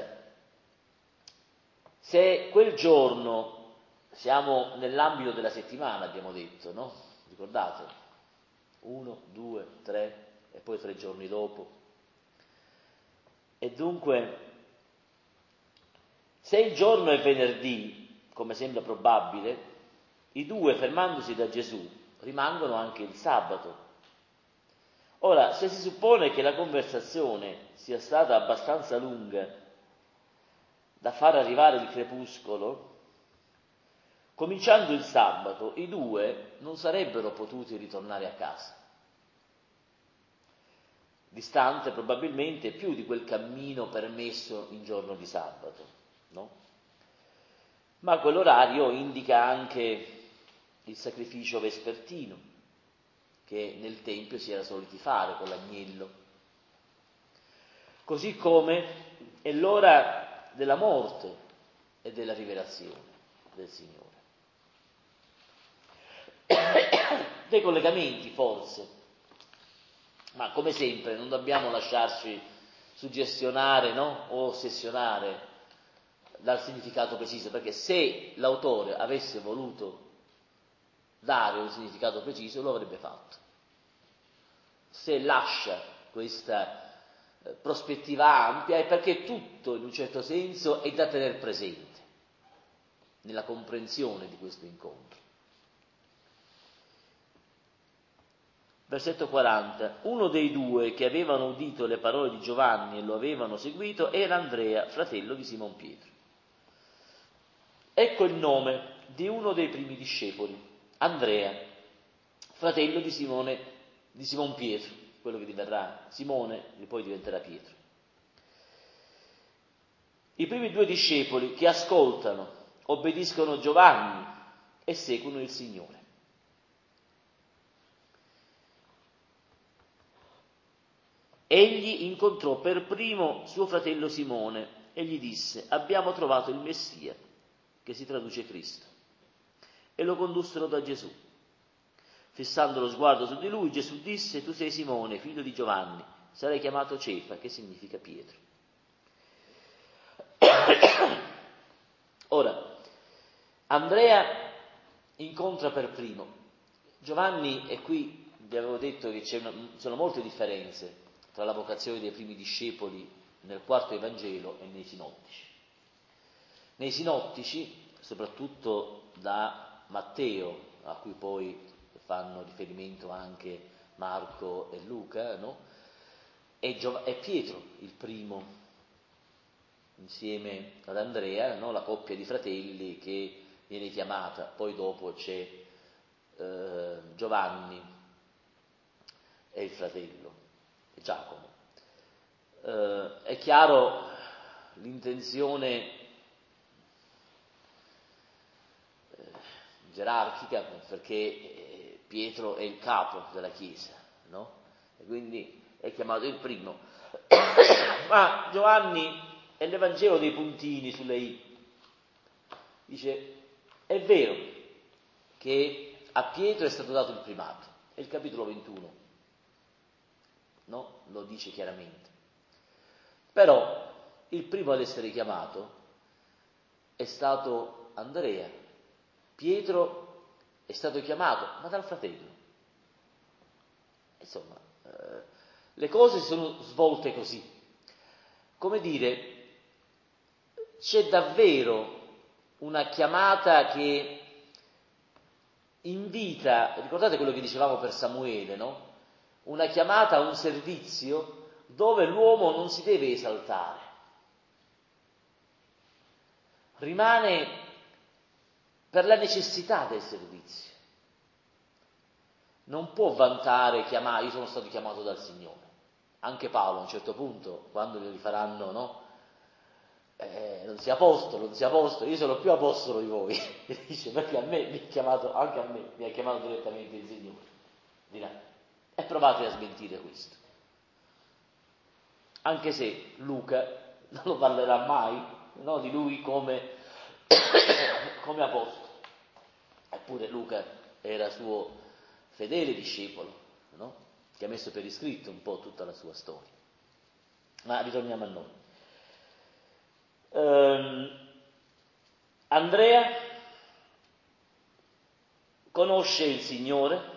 Speaker 1: se quel giorno, siamo nell'ambito della settimana, abbiamo detto, no? Ricordate? Uno, due, tre e poi tre giorni dopo. E dunque, se il giorno è venerdì, come sembra probabile, i due, fermandosi da Gesù, rimangono anche il sabato. Ora, se si suppone che la conversazione sia stata abbastanza lunga da far arrivare il crepuscolo, cominciando il sabato, i due non sarebbero potuti ritornare a casa, distante probabilmente più di quel cammino permesso in giorno di sabato, no? Ma quell'orario indica anche il sacrificio vespertino che nel Tempio si era soliti fare con l'agnello, così come è l'ora della morte e della rivelazione del Signore. Dei collegamenti forse, ma come sempre non dobbiamo lasciarci suggestionare, no? O ossessionare dal significato preciso, perché se l'autore avesse voluto dare un significato preciso lo avrebbe fatto. Se lascia questa eh, prospettiva ampia è perché tutto in un certo senso è da tenere presente nella comprensione di questo incontro. Versetto quaranta. Uno dei due che avevano udito le parole di Giovanni e lo avevano seguito era Andrea, fratello di Simon Pietro. Ecco il nome di uno dei primi discepoli, Andrea, fratello di Simone, di Simon Pietro, quello che diverrà Simone e poi diventerà Pietro. I primi due discepoli che ascoltano, obbediscono Giovanni e seguono il Signore. Egli incontrò per primo suo fratello Simone e gli disse: abbiamo trovato il Messia, che si traduce Cristo, e lo condussero da Gesù. Fissando lo sguardo su di lui, Gesù disse: tu sei Simone, figlio di Giovanni, sarai chiamato Cefa, che significa Pietro. Ora, Andrea incontra per primo Giovanni, e qui vi avevo detto che ci sono molte differenze tra la vocazione dei primi discepoli nel quarto Evangelo e nei sinottici. Nei sinottici, soprattutto da Matteo, a cui poi fanno riferimento anche Marco e Luca, no? È, Giov- è Pietro il primo, insieme ad Andrea, no? La coppia di fratelli che viene chiamata, poi dopo c'è eh, Giovanni e il fratello, Giacomo. Eh, è chiaro l'intenzione gerarchica, perché Pietro è il capo della Chiesa, no? E quindi è chiamato il primo. Ma Giovanni è l'Evangelo dei puntini sulle i. Dice: è vero che a Pietro è stato dato il primato, è il capitolo ventuno, no? Lo dice chiaramente. Però il primo ad essere chiamato è stato Andrea. Pietro è stato chiamato, ma dal fratello. Insomma, eh, le cose si sono svolte così. Come dire, c'è davvero una chiamata che invita, ricordate quello che dicevamo per Samuele, no? Una chiamata a un servizio dove l'uomo non si deve esaltare. Rimane per la necessità del servizio. Non può vantare, chiamare, io sono stato chiamato dal Signore. Anche Paolo a un certo punto, quando gli faranno, no? Eh, non sia apostolo, non sia apostolo, io sono più apostolo di voi. Dice, perché a me mi ha chiamato, anche a me mi ha chiamato direttamente il Signore. Dirà. E provate a smentire questo. Anche se Luca non lo parlerà mai, no, di lui come, come apostolo. Eppure Luca era suo fedele discepolo, no? Che ha messo per iscritto un po' tutta la sua storia. Ma ritorniamo a noi. Ehm, Andrea conosce il Signore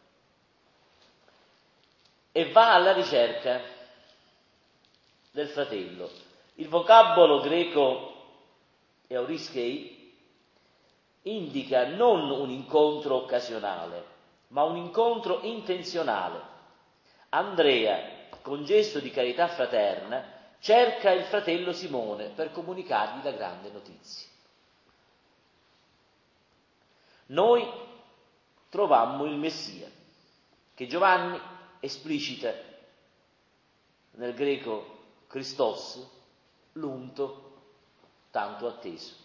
Speaker 1: e va alla ricerca del fratello. Il vocabolo greco euriskei indica non un incontro occasionale, ma un incontro intenzionale. Andrea, con gesto di carità fraterna, cerca il fratello Simone per comunicargli la grande notizia. Noi trovammo il Messia, che Giovanni esplicita nel greco Christos, l'unto tanto atteso.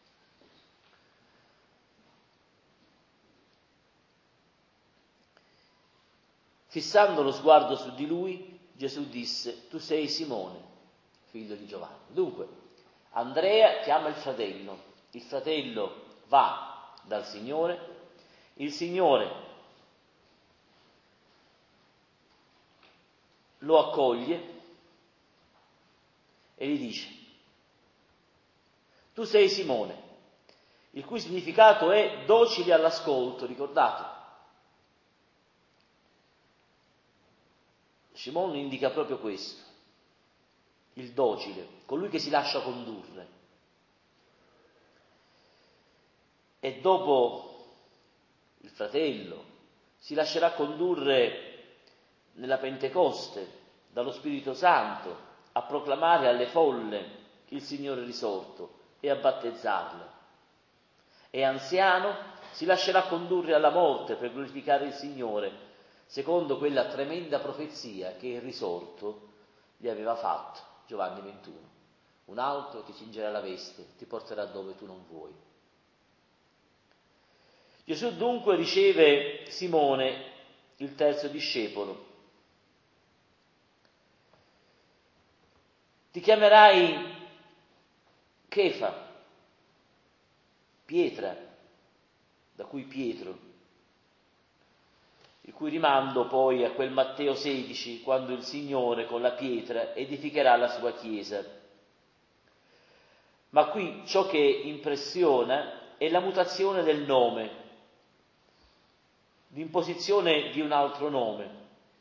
Speaker 1: Fissando lo sguardo su di lui, Gesù disse: tu sei Simone, figlio di Giovanni. Dunque, Andrea chiama il fratello, il fratello va dal Signore, il Signore lo accoglie e gli dice: tu sei Simone, il cui significato è docili all'ascolto, ricordate? Simone indica proprio questo, il docile, colui che si lascia condurre. E dopo il fratello si lascerà condurre nella Pentecoste dallo Spirito Santo a proclamare alle folle il Signore risorto e a battezzarle. E anziano si lascerà condurre alla morte per glorificare il Signore, secondo quella tremenda profezia che il risorto gli aveva fatto, Giovanni ventuno. Un altro ti cingerà la veste, ti porterà dove tu non vuoi. Gesù dunque riceve Simone, il terzo discepolo. Ti chiamerai Chefa, pietra, da cui Pietro, il cui rimando poi a quel Matteo sedici, quando il Signore con la pietra edificherà la sua Chiesa. Ma qui ciò che impressiona è la mutazione del nome, l'imposizione di un altro nome.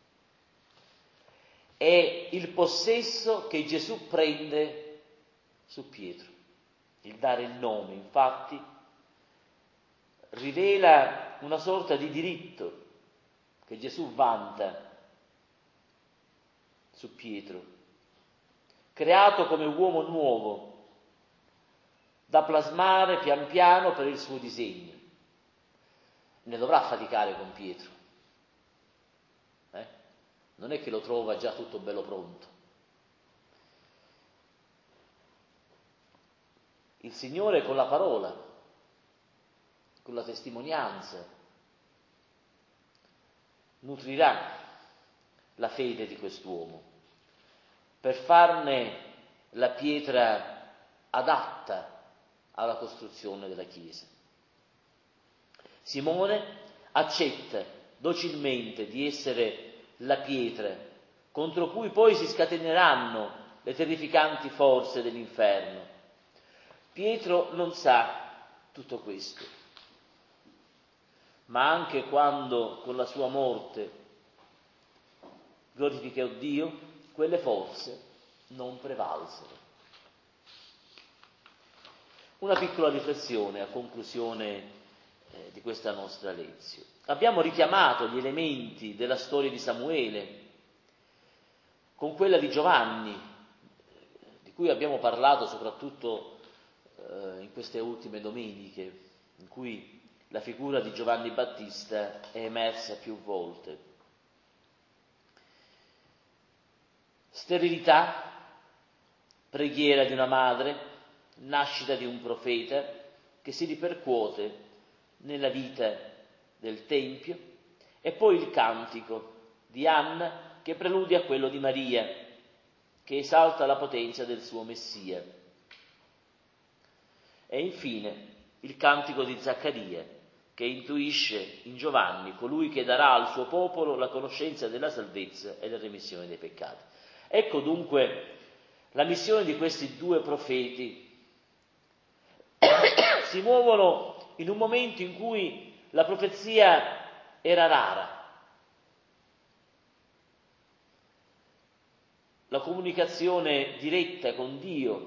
Speaker 1: È il possesso che Gesù prende su Pietro. Il dare il nome, infatti, rivela una sorta di diritto che Gesù vanta su Pietro, creato come uomo nuovo, da plasmare pian piano per il suo disegno. Ne dovrà faticare con Pietro. Eh? Non è che lo trova già tutto bello pronto. Il Signore con la parola, con la testimonianza, nutrirà la fede di quest'uomo per farne la pietra adatta alla costruzione della Chiesa. Simone accetta docilmente di essere la pietra contro cui poi si scateneranno le terrificanti forze dell'inferno. Pietro non sa tutto questo, ma anche quando con la sua morte glorificò Dio, quelle forze non prevalsero. Una piccola riflessione a conclusione eh, di questa nostra lezione. Abbiamo richiamato gli elementi della storia di Samuele con quella di Giovanni, di cui abbiamo parlato soprattutto eh, in queste ultime domeniche, in cui la figura di Giovanni Battista è emersa più volte. Sterilità, preghiera di una madre, nascita di un profeta che si ripercuote nella vita del Tempio, e poi il cantico di Anna che preludia a quello di Maria, che esalta la potenza del suo Messia. E infine il cantico di Zaccaria, che intuisce in Giovanni colui che darà al suo popolo la conoscenza della salvezza e la remissione dei peccati. Ecco dunque la missione di questi due profeti. Si muovono in un momento in cui la profezia era rara. La comunicazione diretta con Dio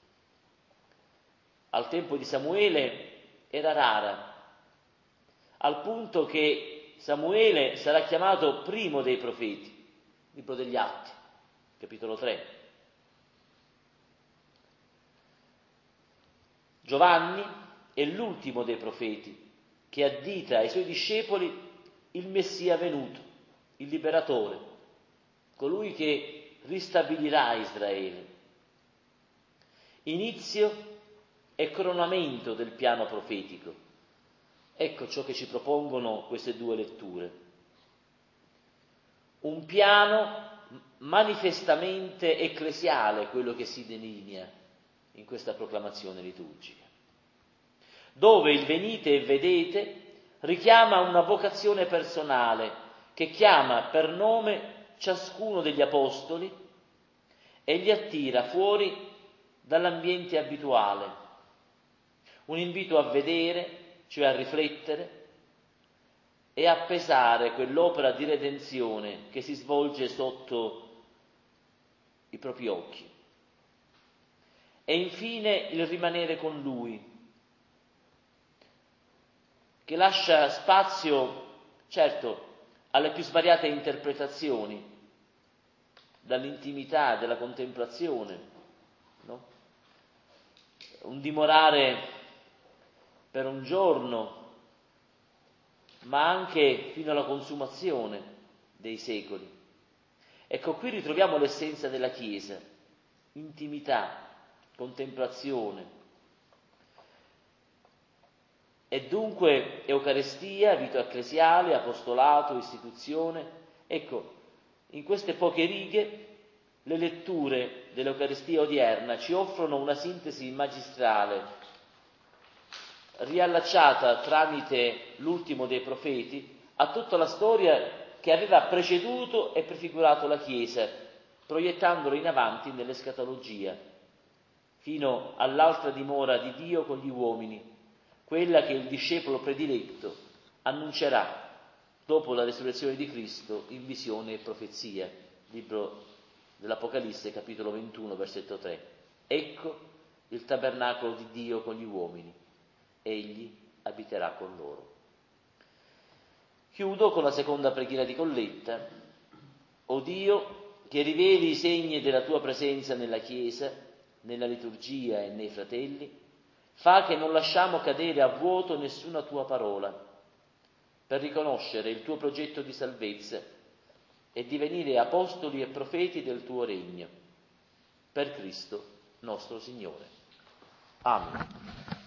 Speaker 1: al tempo di Samuele era rara, al punto che Samuele sarà chiamato primo dei profeti, libro degli Atti, capitolo tre. Giovanni è l'ultimo dei profeti che addita ai suoi discepoli il Messia venuto, il liberatore, colui che ristabilirà Israele. Inizio e coronamento del piano profetico. Ecco ciò che ci propongono queste due letture. Un piano manifestamente ecclesiale, quello che si delinea in questa proclamazione liturgica, dove il venite e vedete richiama una vocazione personale che chiama per nome ciascuno degli apostoli e li attira fuori dall'ambiente abituale. Un invito a vedere, cioè a riflettere e a pesare quell'opera di redenzione che si svolge sotto i propri occhi. E infine il rimanere con Lui, che lascia spazio, certo, alle più svariate interpretazioni, dall'intimità della contemplazione, no? Un dimorare per un giorno, ma anche fino alla consumazione dei secoli. Ecco, qui ritroviamo l'essenza della Chiesa: intimità, contemplazione. E dunque Eucaristia, vita ecclesiale, apostolato, istituzione. Ecco, in queste poche righe le letture dell'Eucaristia odierna ci offrono una sintesi magistrale riallacciata tramite l'ultimo dei profeti a tutta la storia che aveva preceduto e prefigurato la Chiesa, proiettandolo in avanti nell'escatologia, fino all'altra dimora di Dio con gli uomini, quella che il discepolo prediletto annuncerà dopo la resurrezione di Cristo in visione e profezia. Libro dell'Apocalisse, capitolo ventuno, versetto tre. Ecco il tabernacolo di Dio con gli uomini, egli abiterà con loro. Chiudo con la seconda preghiera di Colletta. O Dio, che riveli i segni della tua presenza nella Chiesa, nella liturgia e nei fratelli, fa che non lasciamo cadere a vuoto nessuna tua parola, per riconoscere il tuo progetto di salvezza e divenire apostoli e profeti del tuo regno. Per Cristo nostro Signore. Amen.